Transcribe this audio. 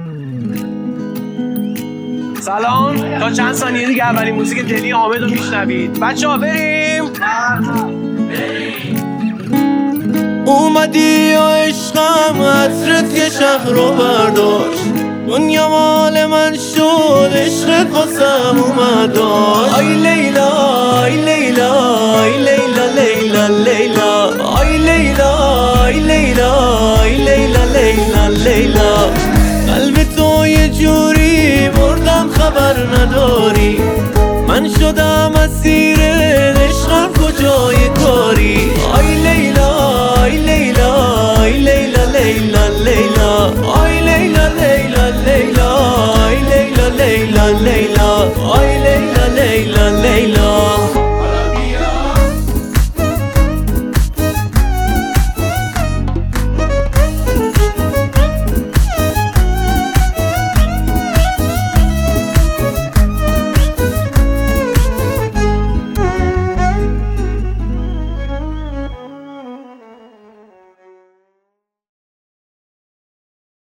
سلام، تا چند ثانیه دیگه اولین موزیک دلی حامد رو میشنوید. بچه‌ها بریم. اومدی یا عشقم عطرت یه شهر رو برداشت، دنیا مال من شد عشقت واسم اومداش. آی لیلا آی لیلا آی لیلا لیلا لیلا آی لیلا آی لیلا آی لیلا لیلا لیلا. قلب تو یه جوری بردم خبر نداری، من شدم اسیر عشقم کجای کاری. آی لیلا آی لیلا آی لیلا لیلا لیلا.